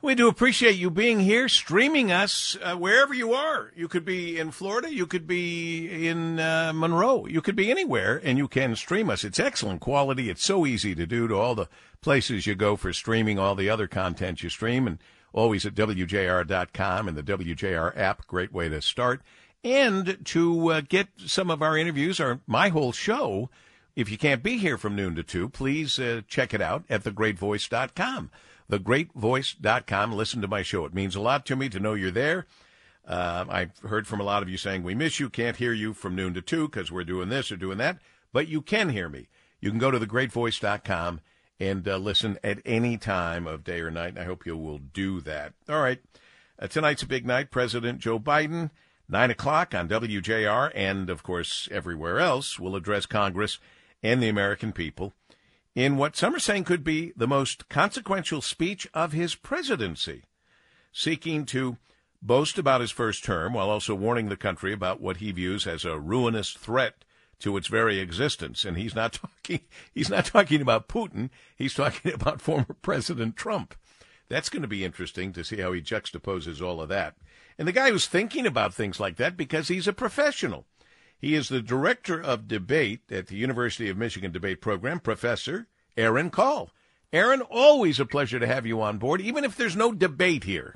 We do appreciate you being here, streaming us wherever you are. You could be in Florida. You could be in Monroe. You could be anywhere, and you can stream us. It's excellent quality. It's so easy to do to all the places you go for streaming, all the other content you stream, and always at WJR.com and the WJR app. Great way to start. And to get some of our interviews, or my whole show, if you can't be here from noon to 2, please check it out at thegreatvoice.com. thegreatvoice.com. Listen to my show. It means a lot to me to know you're there. I've heard from a lot of you saying, we miss you, can't hear you from noon to 2 because we're doing this or doing that. But you can hear me. You can go to thegreatvoice.com and listen at any time of day or night, and I hope you will do that. All right. Tonight's a big night. President Joe Biden, 9 o'clock on WJR, and, of course, everywhere else, will address Congress and the American people in what some are saying could be the most consequential speech of his presidency, seeking to boast about his first term while also warning the country about what he views as a ruinous threat to its very existence. And he's not talking about Putin. He's talking about former President Trump. That's going to be interesting to see how he juxtaposes all of that. And the guy who's thinking about things like that because he's a professional. He is the director of debate at the University of Michigan Debate Program, Professor Aaron Call. Aaron, always a pleasure to have you on board, even if there's no debate here.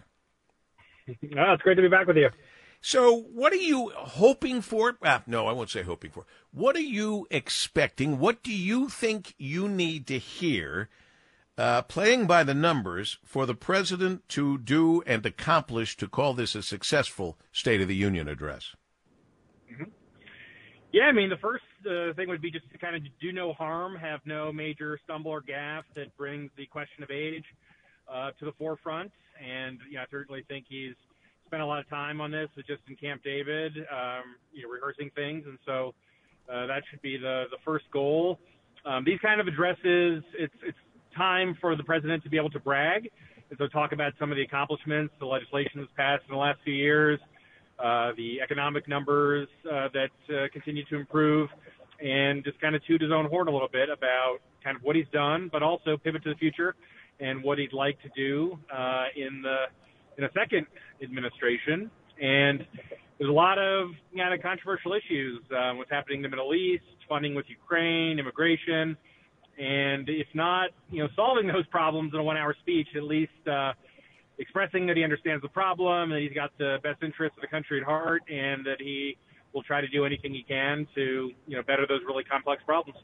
Oh, it's great to be back with you. So what are you hoping for? No, I won't say hoping for. What are you expecting? What do you think you need to hear, playing by the numbers, for the president to do and accomplish to call this a successful State of the Union address? Mm-hmm. Yeah, I mean, the first thing would be just to kind of do no harm, have no major stumble or gaffe that brings the question of age to the forefront. And, I certainly think he's spent a lot of time on this, just in Camp David, rehearsing things. And so that should be the first goal. These kind of addresses, it's time for the president to be able to brag. And so talk about some of the accomplishments, the legislation that's passed in the last few years, the economic numbers that continue to improve, and just kind of toot his own horn a little bit about kind of what he's done, but also pivot to the future and what he'd like to do in a second administration. And there's a lot of kind of controversial issues, what's happening in the Middle East, funding with Ukraine, immigration, and if not, solving those problems in a one-hour speech, at least expressing that he understands the problem, that he's got the best interests of the country at heart, and that he will try to do anything he can to, better those really complex problems.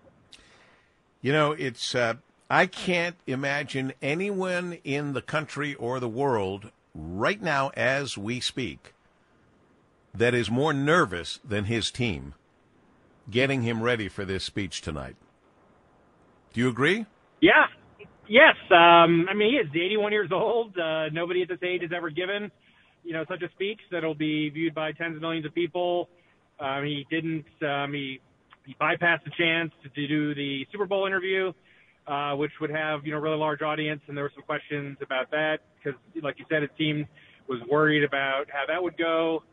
It's I can't imagine anyone in the country or the world right now as we speak that is more nervous than his team getting him ready for this speech tonight. Do you agree? Yeah. Yes. He is 81 years old. Nobody at this age has ever given, such a speech that'll be viewed by tens of millions of people. He didn't, he bypassed the chance to do the Super Bowl interview, which would have, really large audience. And there were some questions about that because, like you said, his team was worried about how that would go.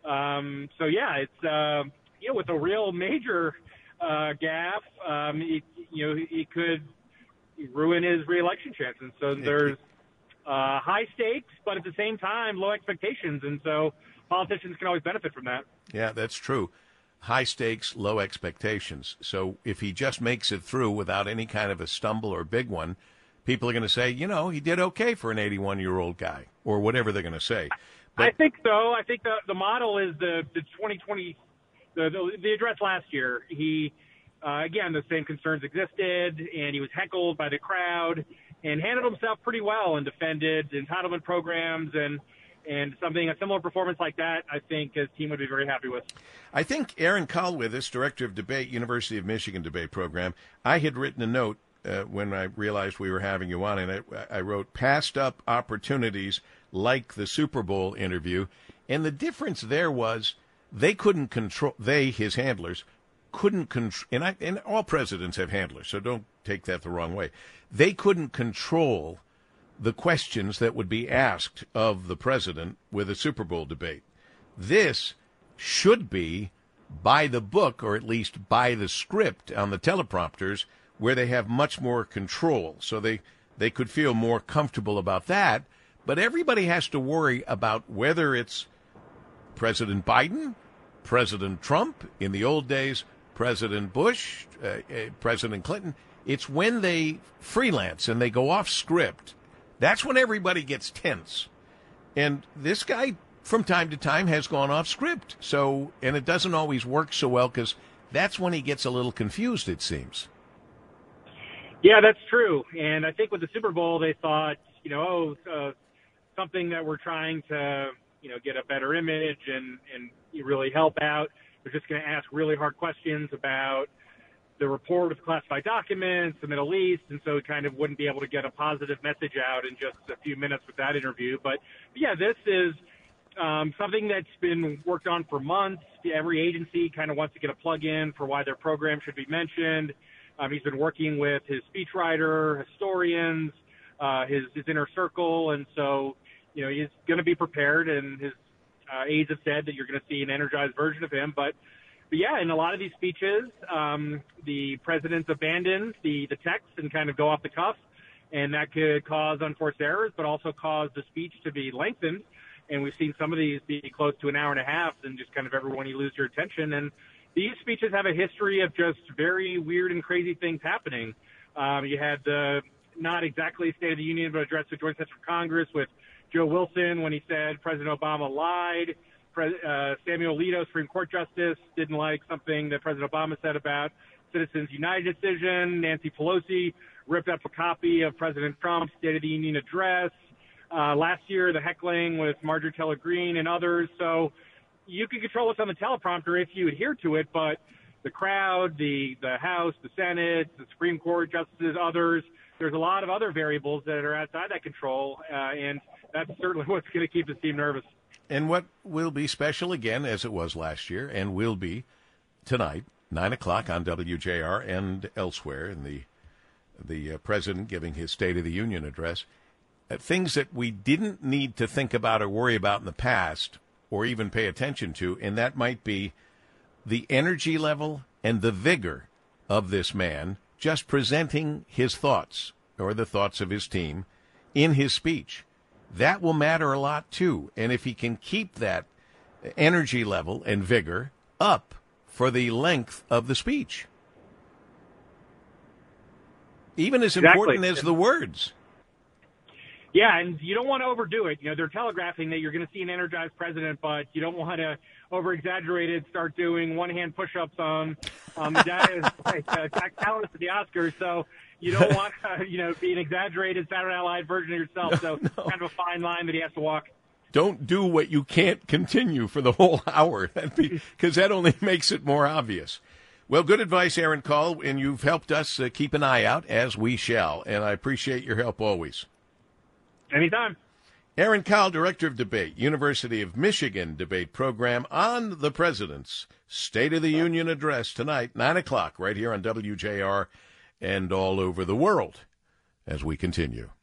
It's, with a real major gaffe, he could ruin his reelection chances. So there's high stakes, but at the same time, low expectations. And so politicians can always benefit from that. Yeah, that's true. High stakes, low expectations. So if he just makes it through without any kind of a stumble or big one, people are going to say, he did okay for an 81-year-old guy, or whatever they're going to say. But I think so. I think the model is the 2020, the address last year. He, again, the same concerns existed, and he was heckled by the crowd and handled himself pretty well and defended entitlement programs and a similar performance like that, I think his team would be very happy with. I think Aaron Call, with us, director of debate, University of Michigan Debate Program, I had written a note when I realized we were having you on, and I wrote, passed up opportunities like the Super Bowl interview. And the difference there was they couldn't control, his handlers, couldn't control, and all presidents have handlers, so don't take that the wrong way. They couldn't control the questions that would be asked of the president with a Super Bowl debate. This should be by the book, or at least by the script on the teleprompters, where they have much more control. So they could feel more comfortable about that. But everybody has to worry about whether it's President Biden, President Trump, in the old days, President Bush, President Clinton. It's when they freelance and they go off script. That's when everybody gets tense. And this guy, from time to time, has gone off script. So, and it doesn't always work so well because that's when he gets a little confused, it seems. Yeah, that's true. And I think with the Super Bowl, they thought, something that we're trying to, get a better image and really help out. We're just going to ask really hard questions about the report of classified documents, the Middle East, and so we kind of wouldn't be able to get a positive message out in just a few minutes with that interview. But yeah, this is something that's been worked on for months. Every agency kind of wants to get a plug-in for why their program should be mentioned. He's been working with his speechwriter, historians, his inner circle, and so he's going to be prepared. And his aides have said that you're going to see an energized version of him. But yeah, in a lot of these speeches, the president's abandoned the text and kind of go off the cuff, and that could cause unforced errors, but also cause the speech to be lengthened. And we've seen some of these be close to an hour and a half, and just kind of everyone, you lose your attention. And these speeches have a history of just very weird and crazy things happening. You had the not exactly State of the Union, but address to Joint Session of Congress with Joe Wilson when he said President Obama lied. Samuel Alito, Supreme Court Justice, didn't like something that President Obama said about Citizens United decision. Nancy Pelosi ripped up a copy of President Trump's State of the Union address. Last year, the heckling with Marjorie Taylor Greene and others. So you can control what's on the teleprompter if you adhere to it, but the crowd, the House, the Senate, the Supreme Court justices, others, there's a lot of other variables that are outside that control, and that's certainly what's going to keep the team nervous. And what will be special again, as it was last year, and will be tonight, 9 o'clock on WJR and elsewhere, in the president giving his State of the Union address, things that we didn't need to think about or worry about in the past or even pay attention to, and that might be the energy level and the vigor of this man just presenting his thoughts or the thoughts of his team in his speech. That will matter a lot, too. And if he can keep that energy level and vigor up for the length of the speech, even as important as the words. Yeah, and you don't want to overdo it. They're telegraphing that you're going to see an energized president, but you don't want to over-exaggerate it, start doing one-hand push-ups on the dais like Jack Palance at the Oscars. So you don't want to, be an exaggerated Saturday Night Live version of yourself. So kind of a fine line that he has to walk. Don't do what you can't continue for the whole hour, because that only makes it more obvious. Well, good advice, Aaron Call, and you've helped us keep an eye out, as we shall, and I appreciate your help always. Anytime. Aaron Call, Director of Debate, University of Michigan Debate Program, on the President's State of the Union Address tonight, 9 o'clock, right here on WJR and all over the world as we continue.